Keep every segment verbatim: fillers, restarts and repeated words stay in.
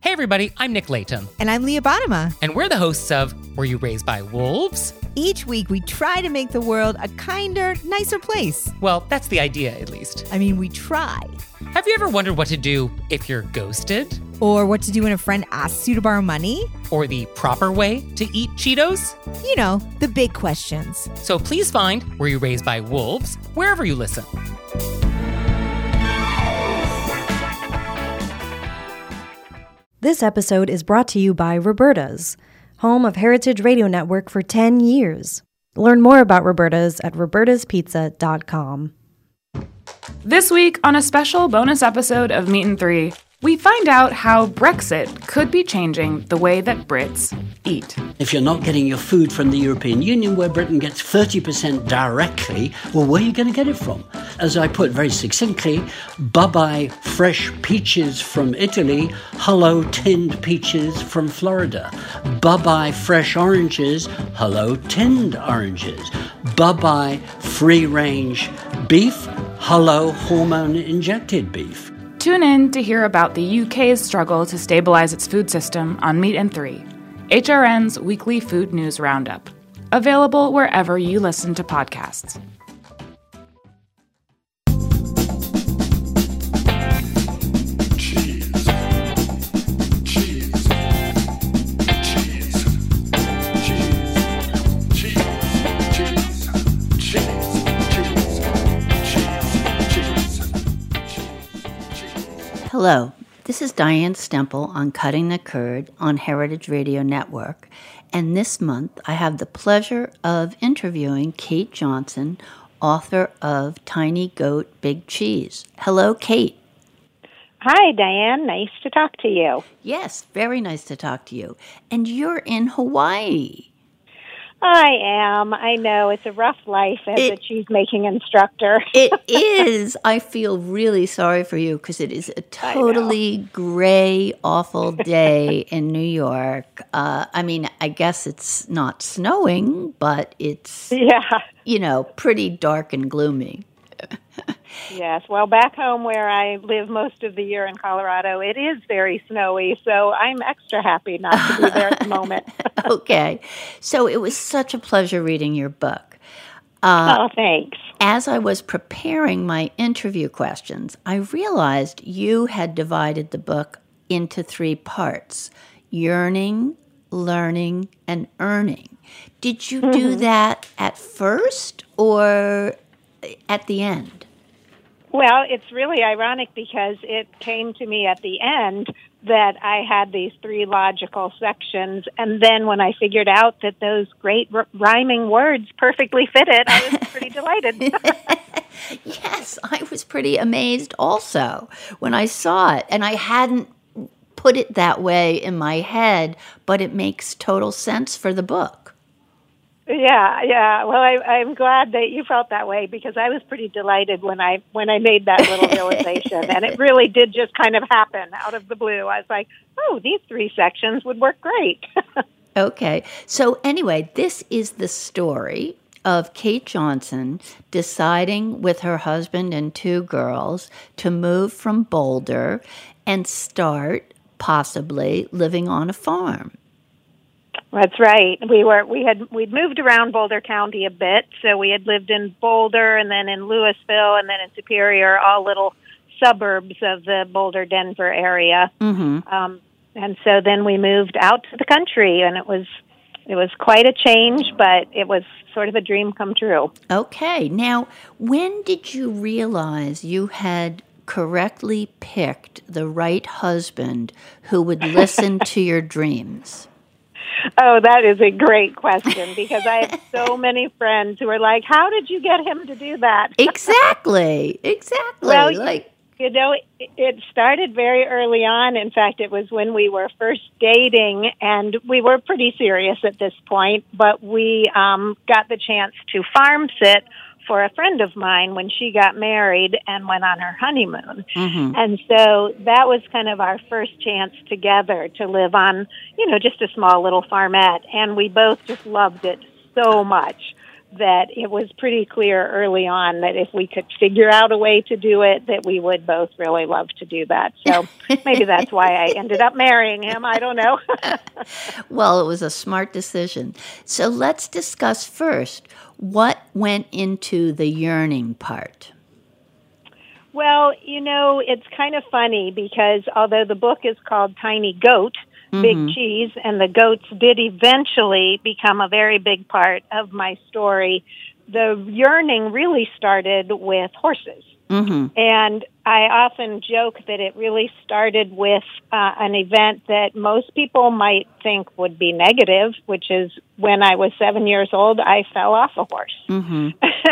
Hey everybody, I'm Nick Layton. And I'm Leah Bottima. And we're the hosts of Were You Raised by Wolves? Each week we try to make the world a kinder, nicer place. Well, that's the idea, at least. I mean, we try. Have you ever wondered what to do if you're ghosted? Or what to do when a friend asks you to borrow money? Or the proper way to eat Cheetos? You know, the big questions. So please find Were You Raised by Wolves wherever you listen. This episode is brought to you by Roberta's, home of Heritage Radio Network for ten years. Learn more about Roberta's at robertas pizza dot com. This week, on a special bonus episode of Meat and Three, we find out how Brexit could be changing the way that Brits eat. If you're not getting your food from the European Union, where Britain gets thirty percent directly, well, where are you going to get it from? As I put very succinctly, bye-bye fresh peaches from Italy, hello tinned peaches from Florida. Bye-bye fresh oranges, hello tinned oranges. Bye-bye free-range beef, hello hormone-injected beef. Tune in to hear about the U K's struggle to stabilize its food system on Meat and Three, H R N's weekly food news roundup. Available wherever you listen to podcasts. Hello, this is Diane Stemple on Cutting the Curd on Heritage Radio Network, and this month I have the pleasure of interviewing Kate Johnson, author of Tiny Goat, Big Cheese. Hello, Kate. Hi, Diane. Nice to talk to you. Yes, very nice to talk to you. And you're in Hawaii. I am. I know. It's a rough life as it, a cheese-making instructor. It is. I feel really sorry for you because it is a totally gray, awful day in New York. Uh, I mean, I guess it's not snowing, but it's, yeah. you know, pretty dark and gloomy. Yes. Well, back home where I live most of the year in Colorado, it is very snowy, so I'm extra happy not to be there at the moment. Okay. So it was such a pleasure reading your book. Uh, oh, thanks. As I was preparing my interview questions, I realized you had divided the book into three parts: yearning, learning, and earning. Did you mm-hmm. do that at first or at the end? Well, it's really ironic because it came to me at the end that I had these three logical sections, and then when I figured out that those great r- rhyming words perfectly fit it, I was pretty delighted. Yes, I was pretty amazed also when I saw it, and I hadn't put it that way in my head, but it makes total sense for the book. Yeah, yeah. Well, I, I'm glad that you felt that way because I was pretty delighted when I when I made that little realization, and it really did just kind of happen out of the blue. I was like, oh, these three sections would work great. Okay. So anyway, this is the story of Kate Johnson deciding with her husband and two girls to move from Boulder and start possibly living on a farm. That's right. We were we had we'd moved around Boulder County a bit, so we had lived in Boulder and then in Louisville and then in Superior, all little suburbs of the Boulder Denver area. Mm-hmm. Um, and so then we moved out to the country, and it was it was quite a change, but it was sort of a dream come true. Okay. Now, when did you realize you had correctly picked the right husband who would listen to your dreams? Oh, that is a great question because I have so many friends who are like, how did you get him to do that? Exactly. Exactly. Well, like, you know, it started very early on. In fact, it was when we were first dating, and we were pretty serious at this point, but we um, got the chance to farm sit for a friend of mine when she got married and went on her honeymoon. Mm-hmm. And so that was kind of our first chance together to live on, you know, just a small little farmette. And we both just loved it so much that it was pretty clear early on that if we could figure out a way to do it, that we would both really love to do that. So maybe that's why I ended up marrying him. I don't know. Well, it was a smart decision. So let's discuss first what went into the yearning part. Well, you know, it's kind of funny because although the book is called Tiny Goat, Big mm-hmm. Cheese, and the goats did eventually become a very big part of my story, the yearning really started with horses. Mm-hmm. And I often joke that it really started with uh, an event that most people might think would be negative, which is when I was seven years old, I fell off a horse. Mm-hmm.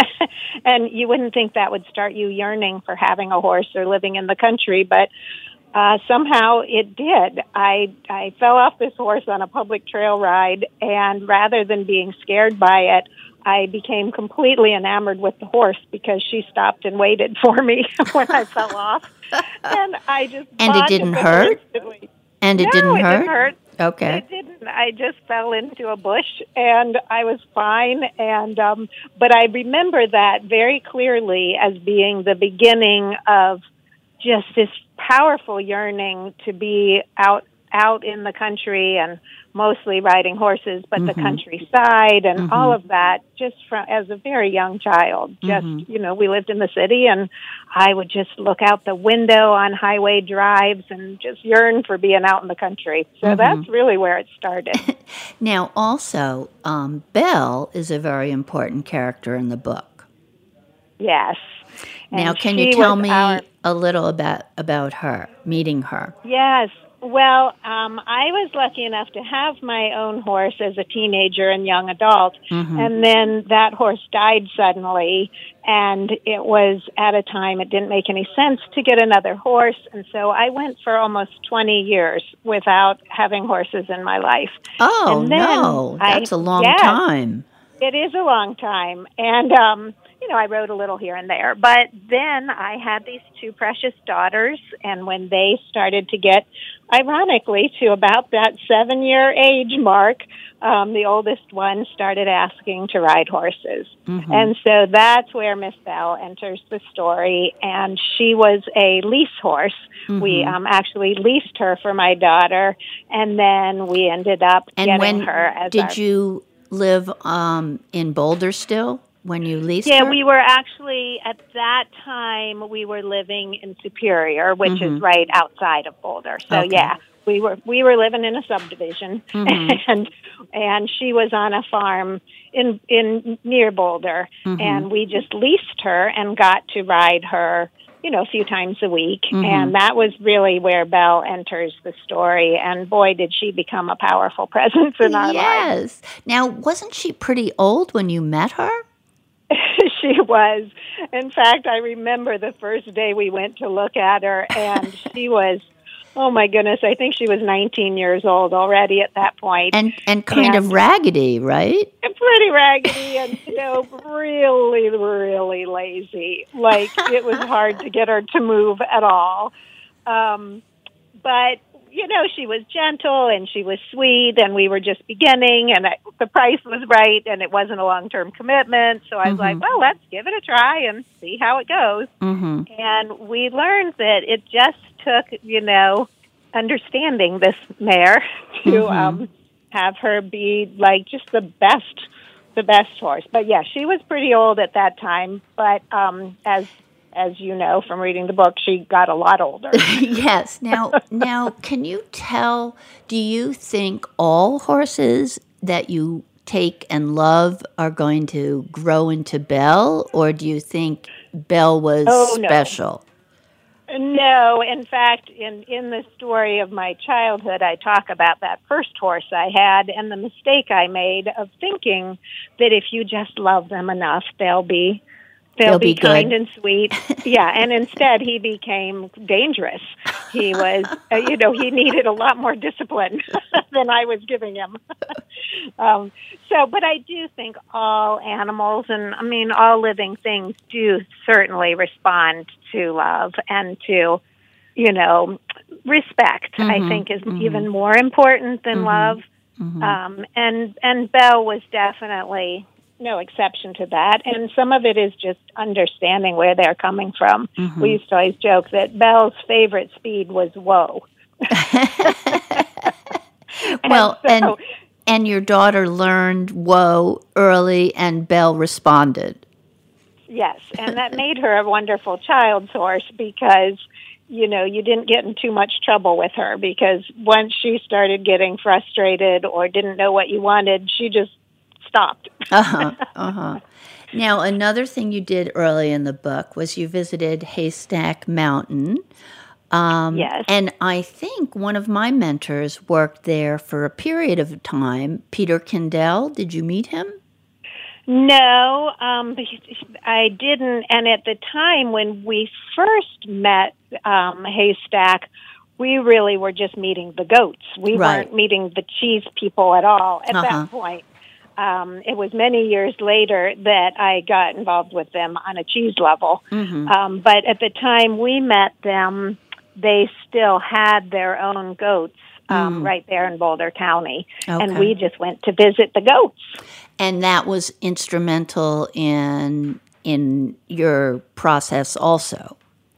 And you wouldn't think that would start you yearning for having a horse or living in the country, but Uh, somehow it did. I I fell off this horse on a public trail ride, and rather than being scared by it, I became completely enamored with the horse because she stopped and waited for me when I fell off. And I just And it didn't hurt? Instantly. And it no, didn't it hurt? didn't hurt. Okay. It didn't. I just fell into a bush, and I was fine. And um, but I remember that very clearly as being the beginning of just this powerful yearning to be out out in the country and mostly riding horses, but mm-hmm. the countryside and mm-hmm. all of that just from as a very young child. Just, mm-hmm. you know, we lived in the city and I would just look out the window on highway drives and just yearn for being out in the country. So mm-hmm. that's really where it started. Now, also, um, Belle is a very important character in the book. Yes. Now, and can you tell me our, a little about, about her, meeting her? Yes. Well, um, I was lucky enough to have my own horse as a teenager and young adult, mm-hmm. and then that horse died suddenly, and it was at a time it didn't make any sense to get another horse, and so I went for almost twenty years without having horses in my life. Oh, and then no, that's I, a long yes, time. It is a long time, and um, you know, I wrote a little here and there. But then I had these two precious daughters, and when they started to get, ironically, to about that seven-year age mark, um, the oldest one started asking to ride horses. Mm-hmm. And so that's where Miss Belle enters the story, and she was a lease horse. Mm-hmm. We um, actually leased her for my daughter, and then we ended up and getting when her as did our... you live um, in Boulder still? When you leased yeah, her? we were actually, at that time, we were living in Superior, which mm-hmm. is right outside of Boulder. So, okay. yeah, we were we were living in a subdivision, mm-hmm. and and she was on a farm in in near Boulder, mm-hmm. and we just leased her and got to ride her, you know, a few times a week, mm-hmm. and that was really where Belle enters the story, and boy, did she become a powerful presence in our yes. lives. Yes. Now, wasn't she pretty old when you met her? She was. In fact, I remember the first day we went to look at her, and she was, oh my goodness, I think she was nineteen years old already at that point. And and kind and of raggedy, right? Pretty raggedy and, you know, really, really lazy. Like, it was hard to get her to move at all. Um, but... You know, she was gentle and she was sweet, and we were just beginning, and I, the price was right, and it wasn't a long-term commitment. So I was mm-hmm. like, well, let's give it a try and see how it goes. Mm-hmm. And we learned that it just took, you know, understanding this mare to mm-hmm. um, have her be like just the best, the best horse. But yeah, she was pretty old at that time. But um, as As you know from reading the book, she got a lot older. Yes. Now, now, can you tell, do you think all horses that you take and love are going to grow into Belle, or do you think Belle was oh, special? No. no, in fact, in, in the story of my childhood, I talk about that first horse I had and the mistake I made of thinking that if you just love them enough, they'll be... They'll, They'll be, be kind and sweet. Yeah, and instead he became dangerous. He was, uh, you know, he needed a lot more discipline than I was giving him. um, so, but I do think all animals, and I mean all living things, do certainly respond to love and to, you know, respect. Mm-hmm, I think is mm-hmm. even more important than mm-hmm, love. Mm-hmm. Um, and and Belle was definitely no exception to that. And some of it is just understanding where they're coming from. Mm-hmm. We used to always joke that Belle's favorite speed was whoa. Well, and, so, and and your daughter learned whoa early, and Belle responded. Yes, and that made her a wonderful child's horse because, you know, you didn't get in too much trouble with her because once she started getting frustrated or didn't know what you wanted, she just stopped. uh-huh, uh-huh. Now, another thing you did early in the book was you visited Haystack Mountain. Um, yes. And I think one of my mentors worked there for a period of time, Peter Kindell. Did you meet him? No, um, I didn't. And at the time when we first met um, Haystack, we really were just meeting the goats. We right. weren't meeting the cheese people at all at uh-huh. that point. Um, it was many years later that I got involved with them on a cheese level. Mm-hmm. Um, but at the time we met them, they still had their own goats um, mm. right there in Boulder County. Okay. And we just went to visit the goats. And that was instrumental in in your process also.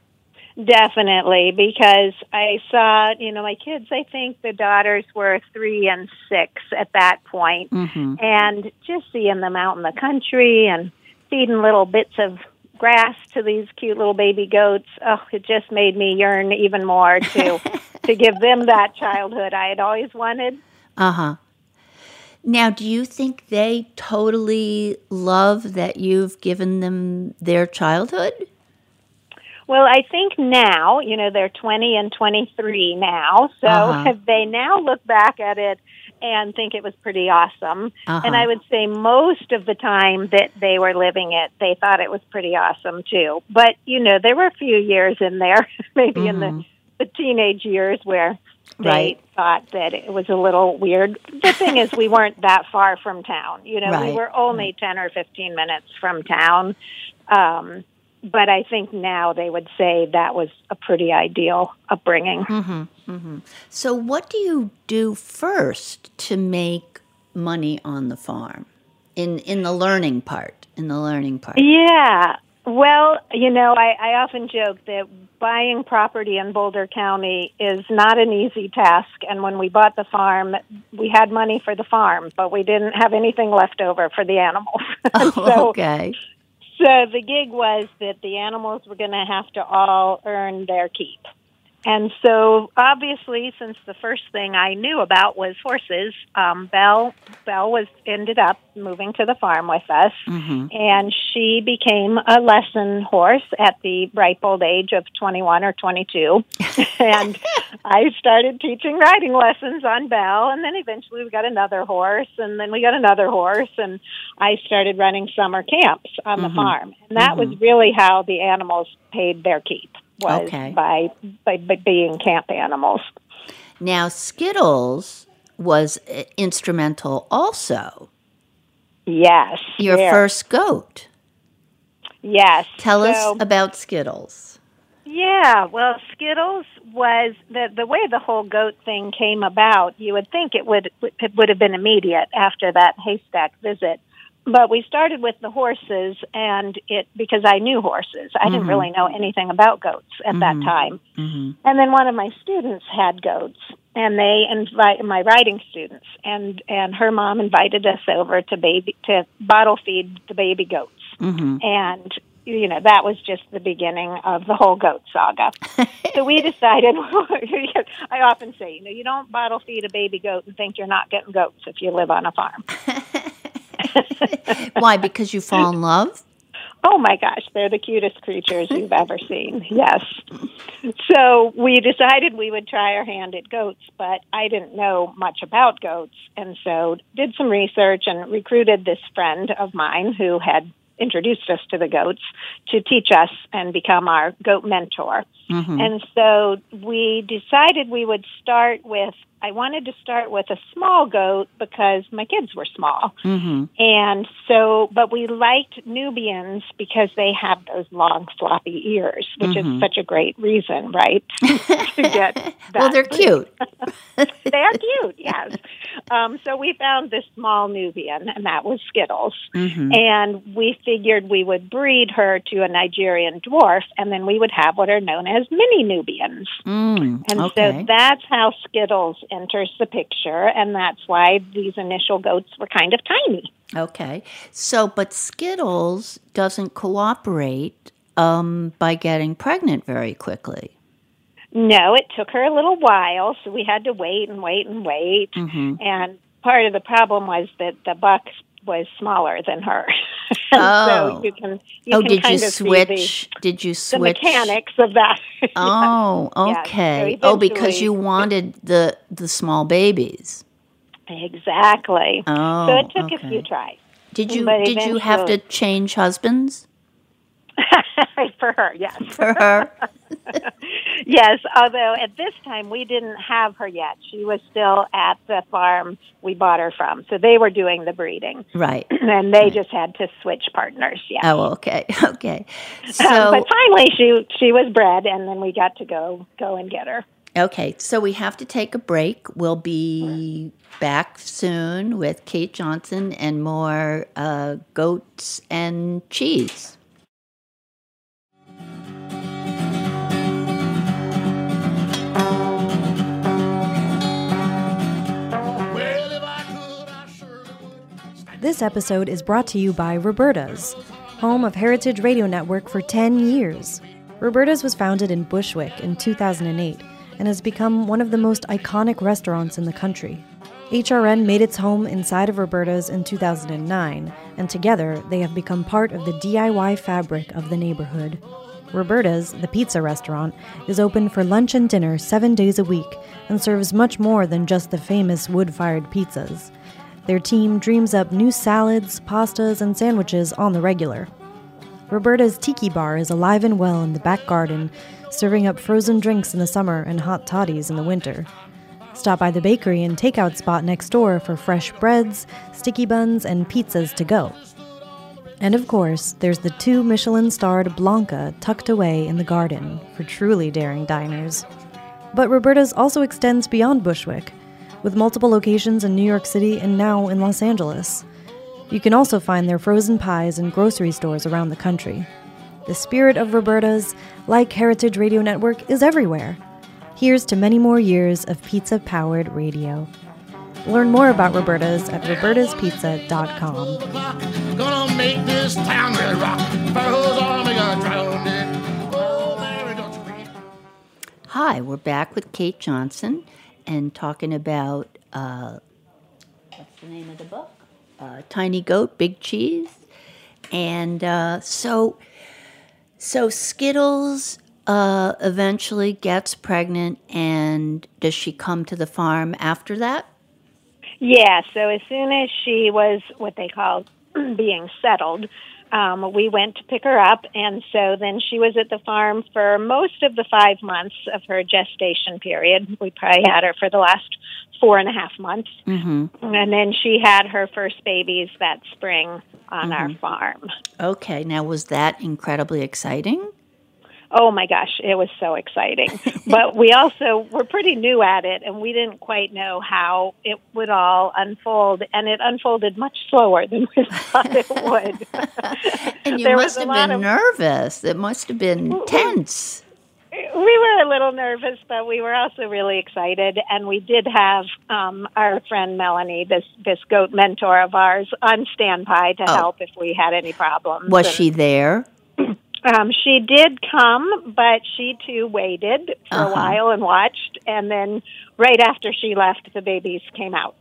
Definitely, because I saw, you know, my kids, I think the daughters were three and six at that point. Mm-hmm. And just seeing them out in the country and feeding little bits of grass to these cute little baby goats, oh, it just made me yearn even more to to give them that childhood I had always wanted. Uh-huh. Now, do you think they totally love that you've given them their childhood? Well, I think now, you know, they're twenty and twenty-three now, so uh-huh. they now look back at it and think it was pretty awesome. Uh-huh. And I would say most of the time that they were living it, they thought it was pretty awesome too. But, you know, there were a few years in there, maybe mm-hmm. in the, the teenage years where they right. thought that it was a little weird. The thing is, we weren't that far from town. You know, right. we were only right. ten or fifteen minutes from town. Um But I think now they would say that was a pretty ideal upbringing. Mm-hmm, mm-hmm. So what do you do first to make money on the farm in in the learning part, in the learning part? Yeah. Well, you know, I, I often joke that buying property in Boulder County is not an easy task. And when we bought the farm, we had money for the farm, but we didn't have anything left over for the animals. Oh, so, okay. So the gig was that the animals were going to have to all earn their keep. And so, obviously, since the first thing I knew about was horses, um, Belle, Belle was ended up moving to the farm with us, mm-hmm. and she became a lesson horse at the ripe old age of twenty-one or twenty-two. And I started teaching riding lessons on Belle, and then eventually we got another horse, and then we got another horse, and I started running summer camps on mm-hmm. the farm. And that mm-hmm. was really how the animals paid their keep. Was okay. by, by by being camp animals. Now, Skittles was uh, instrumental also. Yes. Your there. first goat. Yes. Tell so, us about Skittles. Yeah, well, Skittles was, the the way the whole goat thing came about, you would think it would it would have been immediate after that Haystack visit. But we started with the horses, and it because I knew horses. I mm-hmm. didn't really know anything about goats at mm-hmm. that time. Mm-hmm. And then one of my students had goats, and they invite my riding students, and, and her mom invited us over to baby to bottle feed the baby goats. Mm-hmm. And you know, that was just the beginning of the whole goat saga. So we decided, I often say, you know, you don't bottle feed a baby goat and think you're not getting goats if you live on a farm. Why? Because you fall in love? Oh, my gosh. They're the cutest creatures you've ever seen. Yes. So we decided we would try our hand at goats, but I didn't know much about goats. And so did some research and recruited this friend of mine who had introduced us to the goats to teach us and become our goat mentor. Mm-hmm. And so we decided we would start with, I wanted to start with a small goat because my kids were small. Mm-hmm. And so, but we liked Nubians because they have those long floppy ears, which mm-hmm. is such a great reason, right? to get that. Well, they're cute. They are cute, yes. Um, so we found this small Nubian, and that was Skittles. Mm-hmm. And we figured we would breed her to a Nigerian dwarf, and then we would have what are known as mini Nubians. Mm, and okay. so that's how Skittles enters the picture, and that's why these initial goats were kind of tiny. Okay. So, but Skittles doesn't cooperate um, by getting pregnant very quickly. No, it took her a little while, so we had to wait and wait and wait. Mm-hmm. And part of the problem was that the buck was smaller than her. Oh. So you can, you oh, can did kind you of see switch? the, did you the switch? mechanics of that. Oh, Yeah. okay. So oh, because eventually- you wanted the the small babies. Exactly. Oh, so it took okay. a few tries. Did you But did you have to eventually- change husbands For her, yes. for her? Yes, although at this time we didn't have her yet. She was still at the farm we bought her from. So they were doing the breeding. Right. And they just had to switch partners, yes. Oh, okay. Okay. So Um, but finally she she was bred, and then we got to go go and get her. Okay, so we have to take a break. We'll be back soon with Kate Johnson and more uh, goats and cheese. This episode is brought to you by Roberta's, home of Heritage Radio Network for ten years. Roberta's was founded in Bushwick in two thousand eight and has become one of the most iconic restaurants in the country. H R N made its home inside of Roberta's in two thousand nine, and together they have become part of the D I Y fabric of the neighborhood. Roberta's, the pizza restaurant, is open for lunch and dinner seven days a week and serves much more than just the famous wood-fired pizzas. Their team dreams up new salads, pastas, and sandwiches on the regular. Roberta's Tiki Bar is alive and well in the back garden, serving up frozen drinks in the summer and hot toddies in the winter. Stop by the bakery and takeout spot next door for fresh breads, sticky buns, and pizzas to go. And of course, there's the two Michelin-starred Blanca tucked away in the garden for truly daring diners. But Roberta's also extends beyond Bushwick, with multiple locations in New York City and now in Los Angeles. You can also find their frozen pies in grocery stores around the country. The spirit of Roberta's, like Heritage Radio Network, is everywhere. Here's to many more years of pizza-powered radio. Learn more about Roberta's at robertas pizza dot com. Gonna make this town really rock. Pharaoh's army gonna drown it. Oh, Mary, don't you weep. Hi, we're back with Kate Johnson and talking about, uh, what's the name of the book? Uh, Tiny Goat, Big Cheese. And uh, so, so Skittles uh, eventually gets pregnant, and does she come to the farm after that? Yeah, so as soon as she was what they call being settled, um, we went to pick her up, and so then she was at the farm for most of the five months of her gestation period. We probably had her for the last four and a half months. Mm-hmm. And then she had her first babies that spring on Mm-hmm. our farm. Okay, now was that incredibly exciting? Oh my gosh, it was so exciting. But we also were pretty new at it, and we didn't quite know how it would all unfold, and it unfolded much slower than we thought it would. And you There must was a have lot been of- nervous. It must have been tense. We were a little nervous, but we were also really excited, and we did have um, our friend Melanie, this, this goat mentor of ours, on standby to Oh. help if we had any problems. Was And, she there? Um, she did come, but she too waited for Uh-huh. a while and watched, and then right after she left, the babies came out.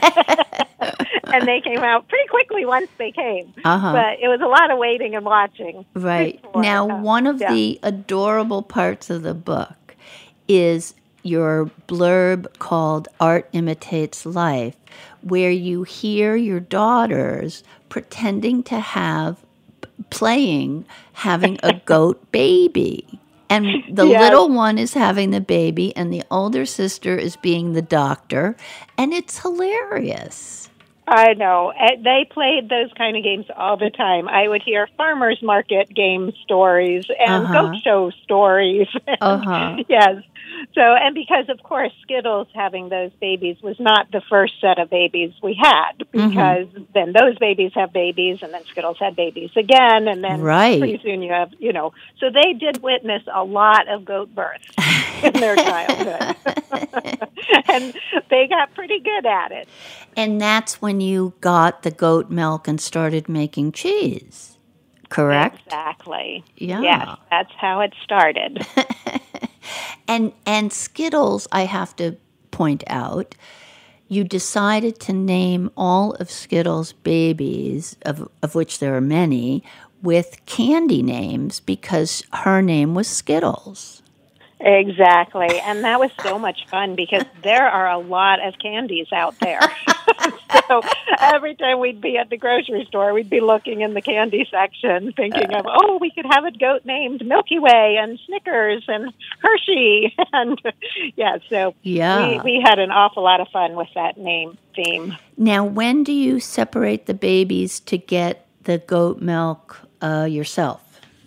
And they came out pretty quickly once they came. Uh-huh. But it was a lot of waiting and watching. Right. before, Now, uh, one of yeah. the adorable parts of the book is your blurb called Art Imitates Life, where you hear your daughters pretending to have, playing, having a goat baby. And the Yes. little one is having the baby, and the older sister is being the doctor, and it's hilarious. I know. Uh, They played those kind of games all the time. I would hear farmers market game stories and Uh-huh. goat show stories. Uh-huh. Yes. So, and because, of course, Skittles having those babies was not the first set of babies we had, because mm-hmm. then those babies have babies, and then Skittles had babies again, and then right. pretty soon you have, you know. So they did witness a lot of goat births in their childhood. And they got pretty good at it. And that's when you got the goat milk and started making cheese, correct? Exactly. Yeah. Yes, that's how it started. and and Skittles, I have to point out, you decided to name all of Skittles' babies, of, of which there are many, with candy names because her name was Skittles. Exactly. And that was so much fun because there are a lot of candies out there. So every time we'd be at the grocery store, we'd be looking in the candy section thinking of, oh, we could have a goat named Milky Way and Snickers and Hershey. And yeah, so yeah. we, we had an awful lot of fun with that name theme. Now, when do you separate the babies to get the goat milk uh, yourself?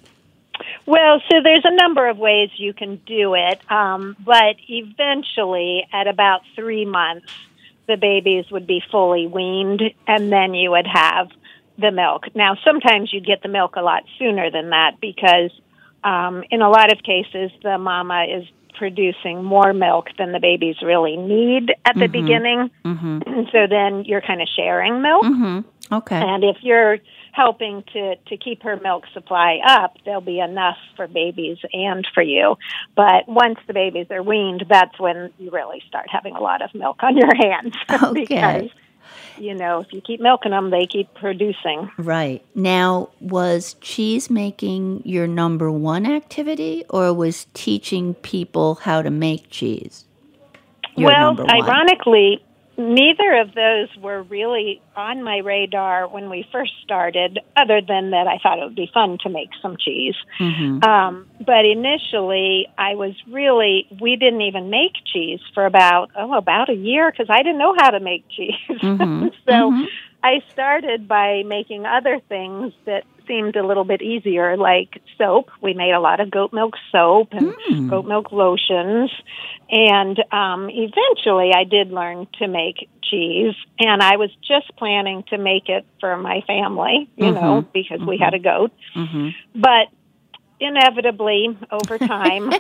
Well, so there's a number of ways you can do it, um, but eventually at about three months, the babies would be fully weaned, and then you would have the milk. Now, sometimes you'd get the milk a lot sooner than that because um, in a lot of cases, the mama is producing more milk than the babies really need at the mm-hmm. beginning. Mm-hmm. So then you're kind of sharing milk. Mm-hmm. Okay. And if you're helping to, to keep her milk supply up, there'll be enough for babies and for you. But once the babies are weaned, that's when you really start having a lot of milk on your hands. Okay. Because, you know, if you keep milking them, they keep producing. Right. Now, was cheese making your number one activity, or was teaching people how to make cheese your well, number one? Ironically, neither of those were really on my radar when we first started, other than that I thought it would be fun to make some cheese. Mm-hmm. Um, but initially, I was really, we didn't even make cheese for about, oh, about a year, because I didn't know how to make cheese. Mm-hmm. so mm-hmm. I started by making other things that seemed a little bit easier, like soap. We made a lot of goat milk soap and mm. goat milk lotions. And um, eventually I did learn to make cheese, and I was just planning to make it for my family, you mm-hmm. know, because mm-hmm. we had a goat. Mm-hmm. But inevitably, over time,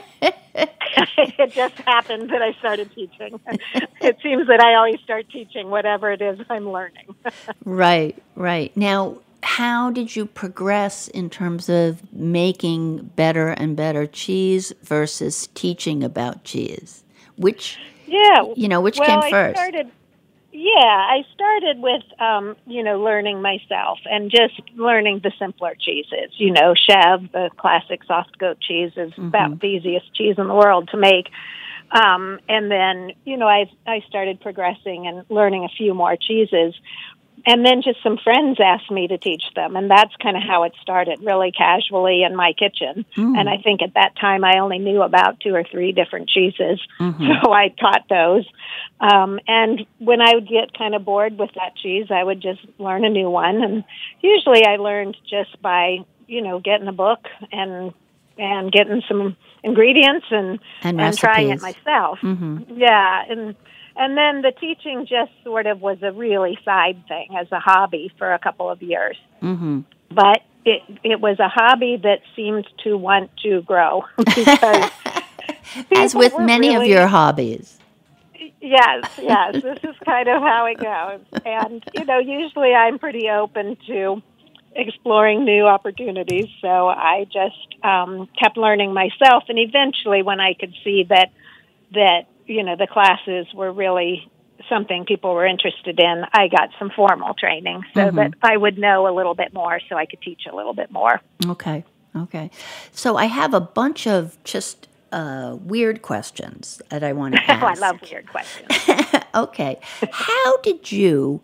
it just happened that I started teaching. It seems that I always start teaching whatever it is I'm learning. Right, right. Now, how did you progress in terms of making better and better cheese versus teaching about cheese? Which, yeah, you know, which well, came first? I started, yeah, I started with, um, you know, learning myself and just learning the simpler cheeses. You know, Chev, the classic soft goat cheese, is mm-hmm. about the easiest cheese in the world to make. Um, and then, you know, I I started progressing and learning a few more cheeses. And then just some friends asked me to teach them, and that's kind of how it started, really casually in my kitchen. Mm. And I think at that time I only knew about two or three different cheeses, mm-hmm. so I taught those. Um, and when I would get kind of bored with that cheese, I would just learn a new one. And usually I learned just by, you know, getting a book and and getting some ingredients and, and, and trying it myself. Mm-hmm. Yeah, and... And then the teaching just sort of was a really side thing as a hobby for a couple of years. Mm-hmm. But it it was a hobby that seemed to want to grow. because As with many really, of your hobbies. Yes, yes. This is kind of how it goes. And, you know, usually I'm pretty open to exploring new opportunities. So I just um, kept learning myself. And eventually when I could see that that you know, the classes were really something people were interested in, I got some formal training so mm-hmm. that I would know a little bit more so I could teach a little bit more. Okay, okay. So I have a bunch of just uh, weird questions that I want to ask. Oh, I love weird questions. Okay. How did you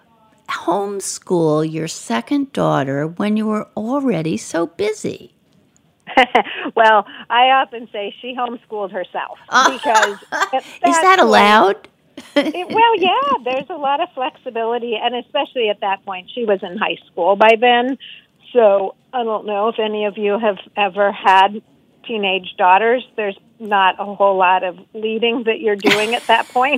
homeschool your second daughter when you were already so busy? Well, I often say she homeschooled herself because is that allowed? it, well, yeah, there's a lot of flexibility, and especially at that point, she was in high school by then. So I don't know if any of you have ever had teenage daughters, there's not a whole lot of leading that you're doing at that point.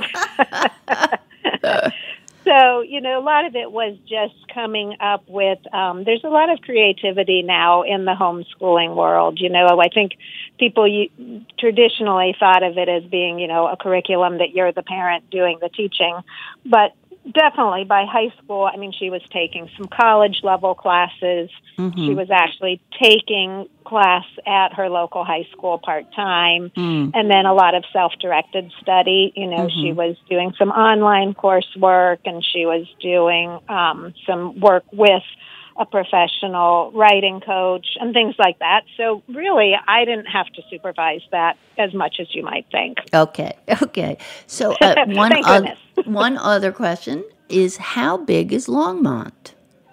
So, you know, a lot of it was just coming up with, um, there's a lot of creativity now in the homeschooling world. You know, I think people you, traditionally thought of it as being, you know, a curriculum that you're the parent doing the teaching. But definitely by high school, I mean, she was taking some college level classes. Mm-hmm. She was actually taking class at her local high school part-time, mm. and then a lot of self-directed study. You know, mm-hmm. she was doing some online coursework, and she was doing um, some work with a professional writing coach and things like that. So really, I didn't have to supervise that as much as you might think. Okay, okay. So uh, one, other, one other question is, how big is Longmont?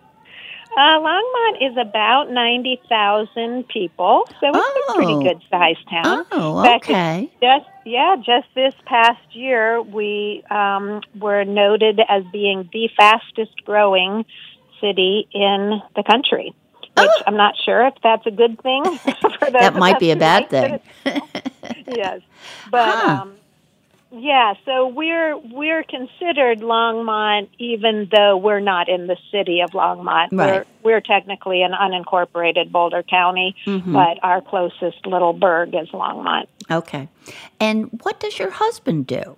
Uh, Longmont is about ninety thousand people, so it's oh. a pretty good sized town. Oh, fact, okay. Just yeah, just this past year, we um, were noted as being the fastest growing city in the country. Which oh. I'm not sure if that's a good thing. For those that might be a bad thing. thing. Yes, but. Huh. Um, Yeah, so we're we're considered Longmont, even though we're not in the city of Longmont. Right. We're we're technically an unincorporated Boulder County, mm-hmm. but our closest little burg is Longmont. Okay. And what does your husband do?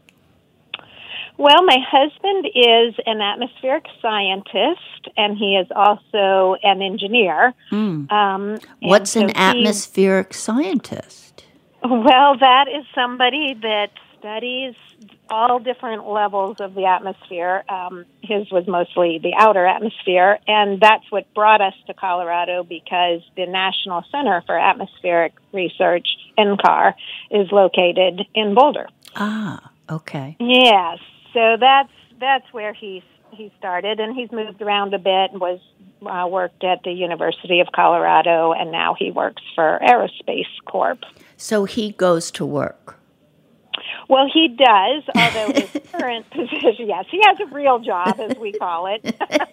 Well, my husband is an atmospheric scientist, and he is also an engineer. Mm. Um, What's so an he, atmospheric scientist? Well, that is somebody that studies all different levels of the atmosphere. Um, his was mostly the outer atmosphere, and that's what brought us to Colorado, because the National Center for Atmospheric Research, N C A R, is located in Boulder. Ah, okay. Yes, so that's that's where he he started, and he's moved around a bit and was uh, worked at the University of Colorado, and now he works for Aerospace Corp. So he goes to work. Well, he does, although his current position, yes, he has a real job, as we call it.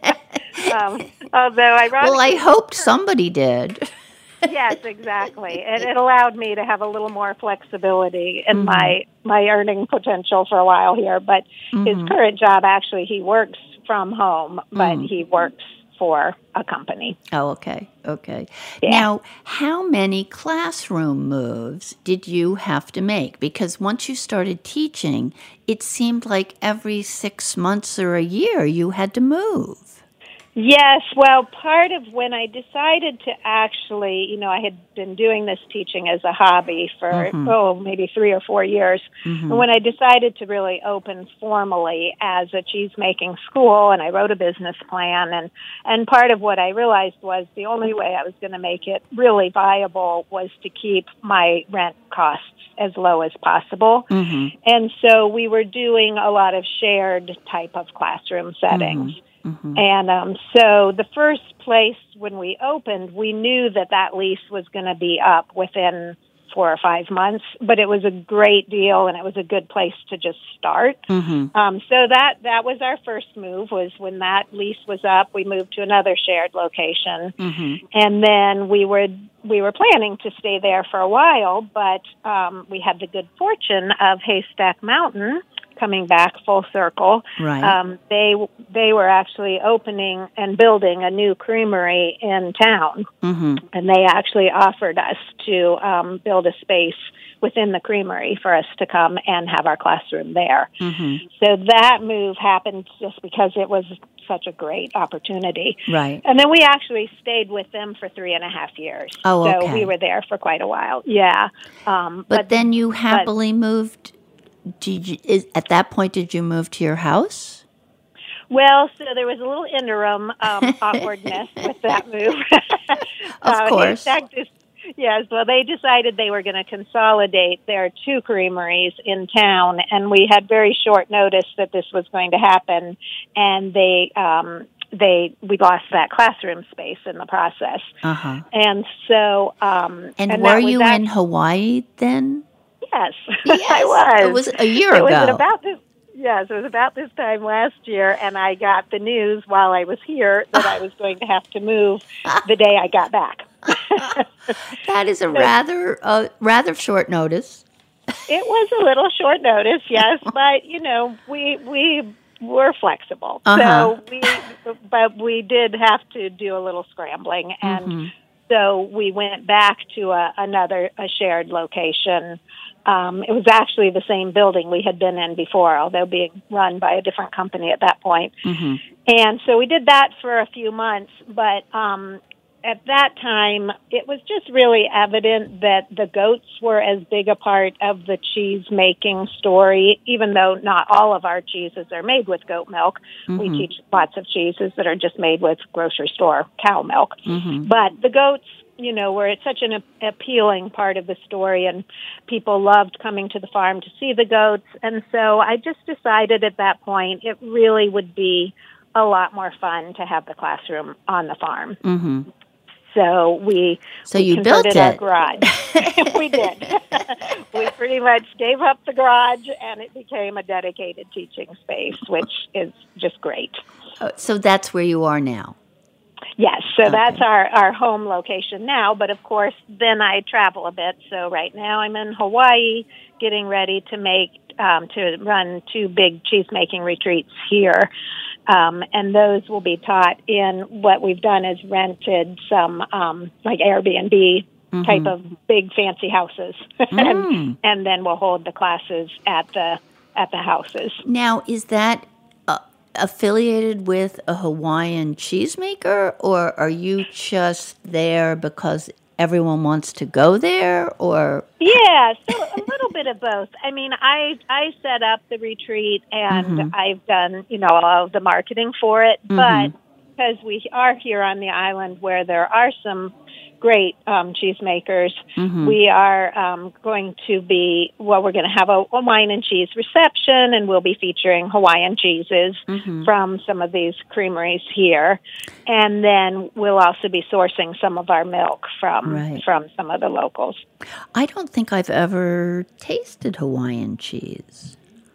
um, although, ironically... Well, I hoped somebody did. Yes, exactly. And it allowed me to have a little more flexibility in mm-hmm. my, my earning potential for a while here. But mm-hmm. his current job, actually, he works from home, but mm-hmm. he works for a company. Oh, okay, okay. Yeah. Now, how many classroom moves did you have to make? Because once you started teaching, it seemed like every six months or a year you had to move. Yes, well, part of when I decided to actually, you know, I had been doing this teaching as a hobby for, mm-hmm. oh, maybe three or four years. Mm-hmm. And when I decided to really open formally as a cheese-making school, and I wrote a business plan, and, and part of what I realized was the only way I was going to make it really viable was to keep my rent costs as low as possible. Mm-hmm. And so we were doing a lot of shared type of classroom settings. Mm-hmm. Mm-hmm. And um, so the first place when we opened, we knew that that lease was going to be up within four or five months, but it was a great deal, and it was a good place to just start. Mm-hmm. Um, so that that was our first move, was when that lease was up, we moved to another shared location. Mm-hmm. And then we were we were planning to stay there for a while, but um, we had the good fortune of Haystack Mountain coming back full circle. Right. Um, they they were actually opening and building a new creamery in town, mm-hmm. and they actually offered us to um, build a space within the creamery for us to come and have our classroom there. Mm-hmm. So that move happened just because it was such a great opportunity. Right. And then we actually stayed with them for three and a half years. Oh, okay. So we were there for quite a while. Yeah. Um, but, but then you happily but, moved. Did you, is, at that point, did you move to your house? Well, so there was a little interim um, awkwardness with that move. Of uh, course. Just, yes, well, they decided they were going to consolidate their two creameries in town, and we had very short notice that this was going to happen, and they... Um, They we lost that classroom space in the process, uh-huh. and so um, and, and were that was you that, in Hawaii then? Yes, yes, I was. It was a year it ago. Was about this, yes, it was about this time last year, and I got the news while I was here that I was going to have to move the day I got back. That is a rather uh, rather short notice. It was a little short notice, yes, but you know, we we were flexible. Uh-huh. So we, but we did have to do a little scrambling, and Mm-hmm. so we went back to a, another a shared location. Um, it was actually the same building we had been in before, although being run by a different company at that point. Mm-hmm. And so we did that for a few months, but um, at that time, it was just really evident that the goats were as big a part of the cheese-making story, even though not all of our cheeses are made with goat milk. Mm-hmm. We teach lots of cheeses that are just made with grocery store cow milk. Mm-hmm. But the goats, you know, were such an a- appealing part of the story, and people loved coming to the farm to see the goats. And so I just decided at that point it really would be a lot more fun to have the classroom on the farm. Mm-hmm. So we So we you built converted our it. garage. We did. We pretty much gave up the garage, and it became a dedicated teaching space, which is just great. Oh, so that's where you are now. Yes, so Okay. that's our, our home location now. But of course, then I travel a bit. So right now I'm in Hawaii, getting ready to make um, to run two big cheese making retreats here. Um, and those will be taught in what we've done is rented some um, like Airbnb Mm-hmm. type of big fancy houses, Mm. and, and then we'll hold the classes at the at the houses. Now, is that uh, affiliated with a Hawaiian cheesemaker, or are you just there because everyone wants to go there, or? Yeah, so a little bit of both. I mean, I I set up the retreat, and Mm-hmm. I've done, you know, all of the marketing for it, Mm-hmm. but because we are here on the island where there are some great um, cheesemakers, Mm-hmm. we are um, going to be, well, we're going to have a, a wine and cheese reception, and we'll be featuring Hawaiian cheeses Mm-hmm. from some of these creameries here. And then we'll also be sourcing some of our milk from Right. from some of the locals. I don't think I've ever tasted Hawaiian cheese.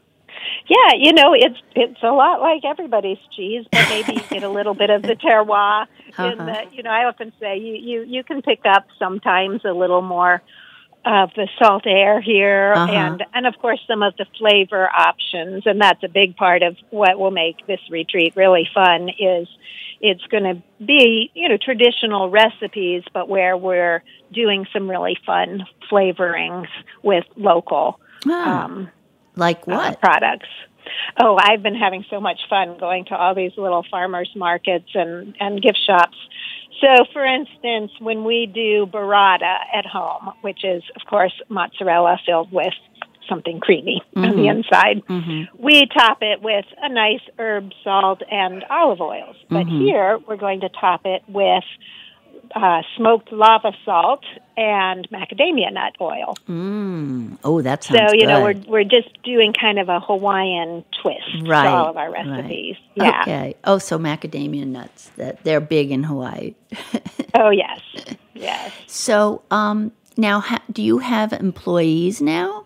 Yeah, you know, it's it's a lot like everybody's cheese, but maybe you get a little bit of the terroir. In Uh-huh. the, you know, I often say you, you, you can pick up sometimes a little more of the salt air here, Uh-huh. and and of course some of the flavor options, and that's a big part of what will make this retreat really fun. Is it's going to be, you know, traditional recipes, but where we're doing some really fun flavorings with local. Ah, Um, like uh, what? products. Oh, I've been having so much fun going to all these little farmers markets and, and gift shops. So, for instance, when we do burrata at home, which is, of course, mozzarella filled with something creamy on the inside, Mm-hmm. we top it with a nice herb salt and olive oils. But Mm-hmm. here, we're going to top it with uh, smoked lava salt and macadamia nut oil. Mm. Oh, that sounds So, you good. know, we're we're just doing kind of a Hawaiian twist Right, to all of our right. recipes. Yeah. Okay. Oh, so macadamia nuts, that they're big in Hawaii. Oh, yes. Yes. So, um, now, ha- do you have employees now?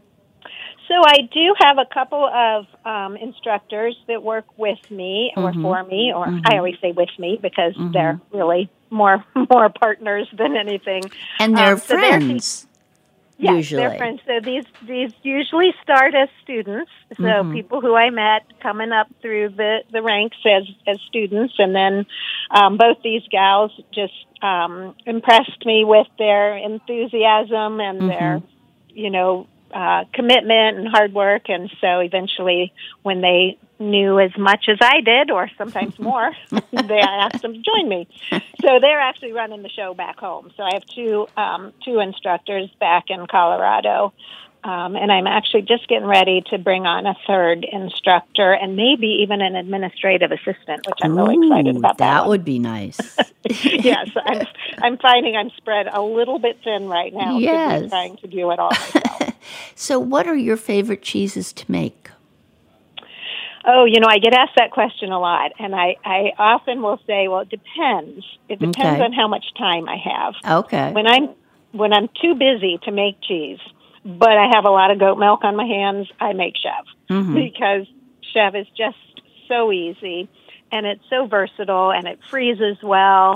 So I do have a couple of um, instructors that work with me or Mm-hmm. for me, or I always say with me because they're really more more partners than anything. And they're Um, so they're- friends, Yes, usually. they're friends. So these these usually start as students. So Mm-hmm. people who I met coming up through the, the ranks as as students, and then um, both these gals just um, impressed me with their enthusiasm and Mm-hmm. their, you know, uh, commitment and hard work. And so eventually, when they knew as much as I did, or sometimes more, they I asked them to join me. So they're actually running the show back home. So I have two um, two instructors back in Colorado, um, and I'm actually just getting ready to bring on a third instructor and maybe even an administrative assistant, which I'm really excited Ooh, about. That, that one. would be nice. Yes, I'm, I'm finding I'm spread a little bit thin right now. 'cause Yes. I'm trying to do it all myself. So, what are your favorite cheeses to make? Oh, you know, I get asked that question a lot, and I, I often will say, well, it depends. It depends Okay. on how much time I have. Okay. When I'm when I'm too busy to make cheese, but I have a lot of goat milk on my hands, I make Chev Mm-hmm. because Chev is just so easy, and it's so versatile, and it freezes well,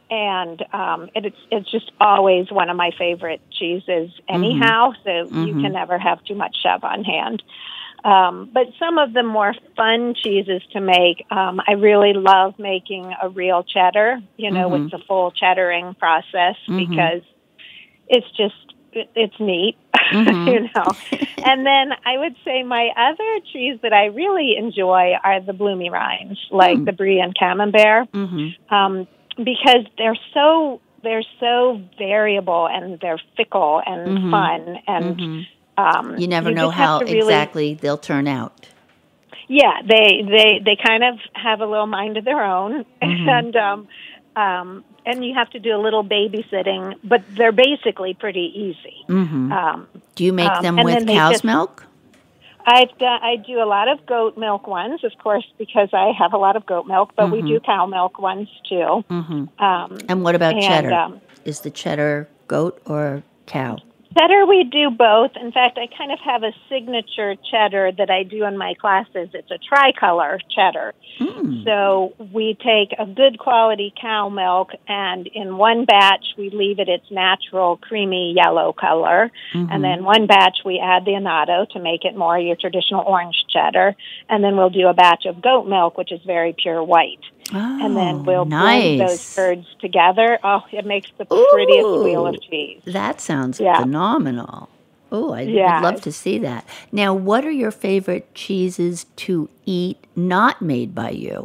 and um, it, it's it's just always one of my favorite cheeses anyhow, mm-hmm. so mm-hmm. you can never have too much Chev on hand. Um, but some of the more fun cheeses to make, um, I really love making a real cheddar, you know, mm-hmm. with the full cheddaring process, mm-hmm. because it's just, it, it's neat, mm-hmm. you know. And then I would say my other cheese that I really enjoy are the bloomy rinds, like mm. the Brie and Camembert, mm-hmm. um, because they're so, they're so variable and they're fickle and mm-hmm. fun and mm-hmm. Um, you never you know how really, exactly they'll turn out. Yeah, they, they they kind of have a little mind of their own, mm-hmm. and um, um, and you have to do a little babysitting, but they're basically pretty easy. Mm-hmm. Um, do you make them um, with cow's just, milk? I've done, I do a lot of goat milk ones, of course, because I have a lot of goat milk, but mm-hmm. we do cow milk ones too. Mm-hmm. Um, and what about and, cheddar? Um, Is the cheddar goat or cow? Cheddar, we do both. In fact, I kind of have a signature cheddar that I do in my classes. It's a tricolor cheddar. Mm. So we take a good quality cow milk, and in one batch we leave it its natural creamy yellow color. Mm-hmm. And then one batch we add the annatto to make it more your traditional orange cheddar. And then we'll do a batch of goat milk, which is very pure white. Oh, and then we'll nice. blend those curds together. Oh, it makes the prettiest Ooh, wheel of cheese. That sounds yeah. phenomenal. Oh, I'd yeah. love to see that. Now, what are your favorite cheeses to eat not made by you?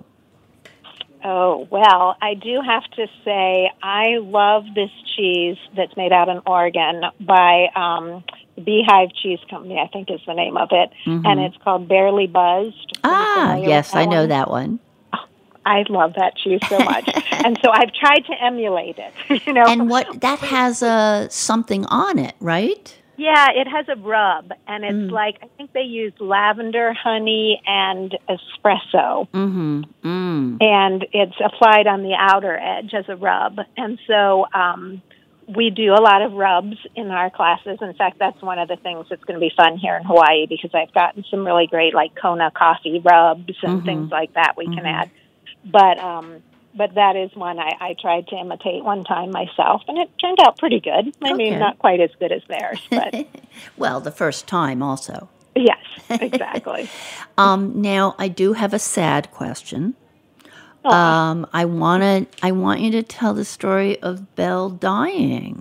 Oh, well, I do have to say I love this cheese that's made out in Oregon by um, Beehive Cheese Company, I think is the name of it. Mm-hmm. And it's called Barely Buzzed. Ah, yes, I know one? that one. I love that cheese so much. And so I've tried to emulate it, you know. And what, that has uh, something on it, right? Yeah, it has a rub, and it's Mm. like, I think they use lavender, honey, and espresso. Mm-hmm. Mm. And it's applied on the outer edge as a rub. And so um, we do a lot of rubs in our classes. In fact, that's one of the things that's going to be fun here in Hawaii, because I've gotten some really great, like, Kona coffee rubs and Mm-hmm. things like that we Mm-hmm. can add. But um, but that is one I, I tried to imitate one time myself, and it turned out pretty good. I Okay. mean, not quite as good as theirs, but well, the first time also. Yes, exactly. um, now, I do have a sad question. Oh. Um, I wanna, I want you to tell the story of Belle dying.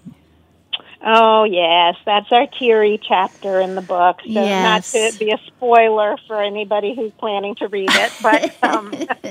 Oh, yes. That's our teary chapter in the book. So yes. not to be a spoiler for anybody who's planning to read it, but... Um,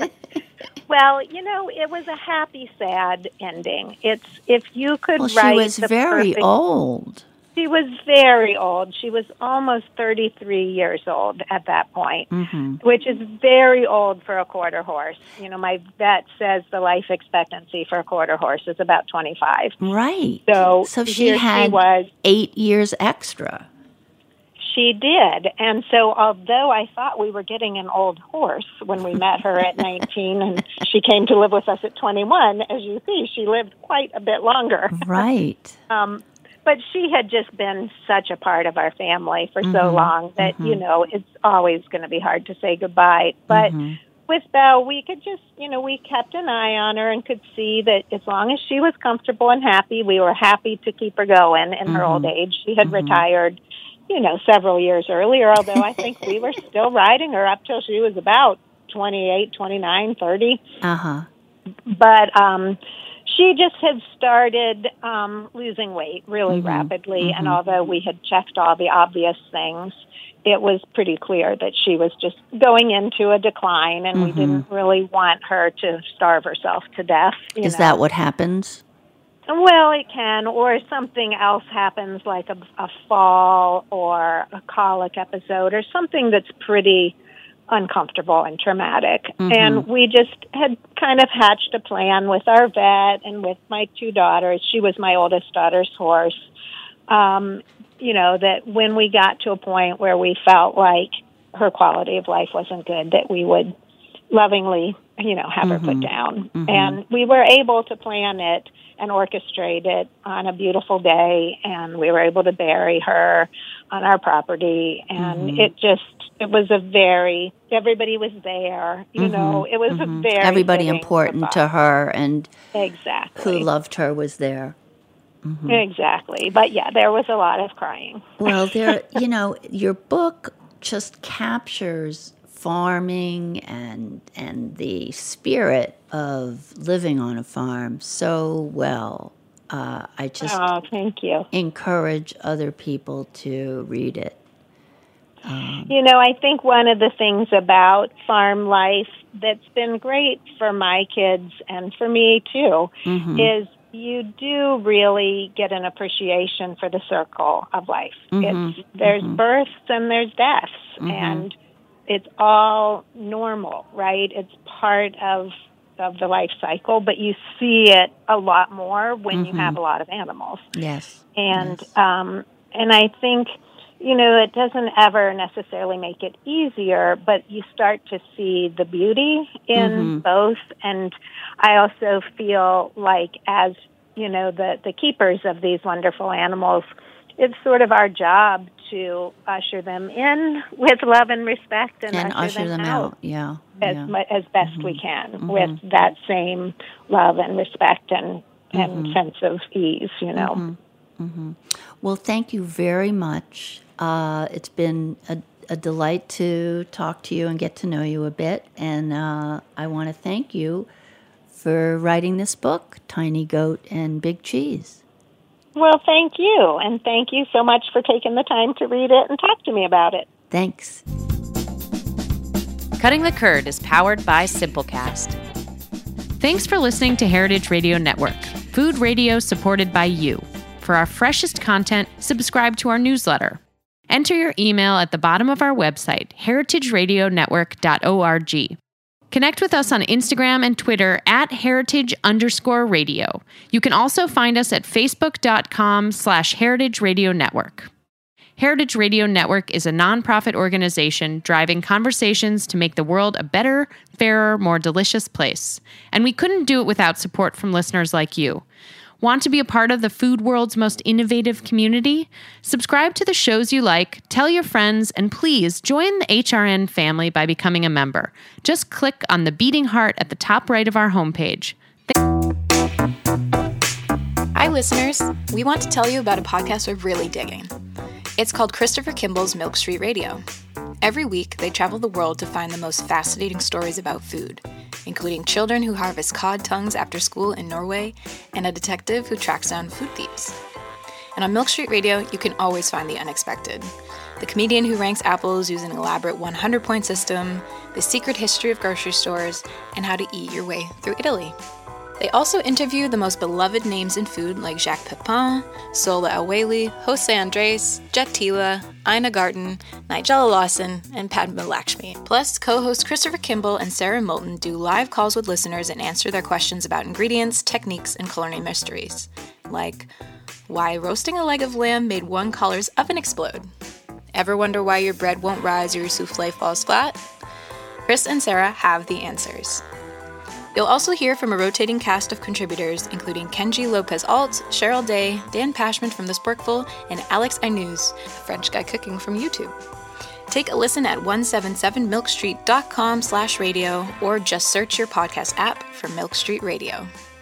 well, you know, it was a happy, sad ending. It's if you could well, write. She was the very perfect, old. She was very old. She was almost thirty-three years old at that point, mm-hmm. which is very old for a quarter horse. You know, my vet says the life expectancy for a quarter horse is about twenty-five. Right. So, so she here had she was, eight years extra. She did. And so although I thought we were getting an old horse when we met her at nineteen and she came to live with us at twenty-one, as you see, she lived quite a bit longer. Right. um, but she had just been such a part of our family for mm-hmm. so long that, mm-hmm. you know, it's always going to be hard to say goodbye. But mm-hmm. with Belle, we could just, you know, we kept an eye on her and could see that as long as she was comfortable and happy, we were happy to keep her going in mm-hmm. her old age. She had mm-hmm. retired, you know, several years earlier, although I think we were still riding her up till she was about twenty-eight, twenty-nine, thirty. Uh-huh. But um, she just had started um, losing weight really mm-hmm. rapidly, mm-hmm. and although we had checked all the obvious things, it was pretty clear that she was just going into a decline, and mm-hmm. we didn't really want her to starve herself to death. You Is know? that what happens? Well, it can, or something else happens like a, a fall or a colic episode or something that's pretty uncomfortable and traumatic. Mm-hmm. And we just had kind of hatched a plan with our vet and with my two daughters. She was my oldest daughter's horse. Um, you know, that when we got to a point where we felt like her quality of life wasn't good, that we would lovingly, you know, have Mm-hmm. her put down. Mm-hmm. And we were able to plan it and orchestrate it on a beautiful day, and we were able to bury her on our property. And Mm-hmm. it just, it was a very, everybody was there, you Mm-hmm. know, it was Mm-hmm. a very Everybody fitting important to goodbye. her and Exactly. who loved her was there. Mm-hmm. Exactly. But yeah, there was a lot of crying. Well, there, you know, your book just captures farming and and the spirit of living on a farm so well. Uh, I just Oh, thank you. encourage other people to read it. Um, You know, I think one of the things about farm life that's been great for my kids and for me too mm-hmm. is you do really get an appreciation for the circle of life. Mm-hmm. It's there's mm-hmm. births and there's deaths, Mm-hmm. and it's all normal, right? It's part of of the life cycle, but you see it a lot more when Mm-hmm. you have a lot of animals. Yes. And yes. um, and I think, you know, it doesn't ever necessarily make it easier, but you start to see the beauty in Mm-hmm. both. And I also feel like as, you know, the, the keepers of these wonderful animals, it's sort of our job to usher them in with love and respect and, and usher, usher them, them out, out. Yeah. as, yeah. mu- as best Mm-hmm. we can Mm-hmm. with that same love and respect and, and Mm-hmm. sense of ease, you know. Mm-hmm. Mm-hmm. Well, thank you very much. Uh, it's been a, a delight to talk to you and get to know you a bit. And uh, I want to thank you for writing this book, Tiny Goat and Big Cheese. Well, thank you. And thank you so much for taking the time to read it and talk to me about it. Thanks. Cutting the Curd is powered by Simplecast. Thanks for listening to Heritage Radio Network, food radio supported by you. For our freshest content, subscribe to our newsletter. Enter your email at the bottom of our website, heritage radio network dot org. Connect with us on Instagram and Twitter at heritage underscore radio. You can also find us at facebook.com slash heritage radio network. Heritage Radio Network is a nonprofit organization driving conversations to make the world a better, fairer, more delicious place. And we couldn't do it without support from listeners like you. Want to be a part of the food world's most innovative community? Subscribe to the shows you like, tell your friends, and please join the H R N family by becoming a member. Just click on the beating heart at the top right of our homepage. Hi, listeners. We want to tell you about a podcast we're really digging. It's called Christopher Kimball's Milk Street Radio. Every week, they travel the world to find the most fascinating stories about food, including children who harvest cod tongues after school in Norway and a detective who tracks down food thieves. And on Milk Street Radio, you can always find the unexpected. The comedian who ranks apples using an elaborate one hundred point system, the secret history of grocery stores, and how to eat your way through Italy. They also interview the most beloved names in food like Jacques Pepin, Sola El-Waylly, Jose Andres, Jet Tila, Ina Garten, Nigella Lawson, and Padma Lakshmi. Plus, co-hosts Christopher Kimball and Sarah Moulton do live calls with listeners and answer their questions about ingredients, techniques, and culinary mysteries. Like, why roasting a leg of lamb made one caller's oven explode? Ever wonder why your bread won't rise or your souffle falls flat? Chris and Sarah have the answers. You'll also hear from a rotating cast of contributors, including Kenji Lopez-Alt, Cheryl Day, Dan Pashman from The Sporkful, and Alex Ainuz, a French guy cooking from YouTube. Take a listen at one seventy-seven milk street dot com slash radio or just search your podcast app for Milk Street Radio.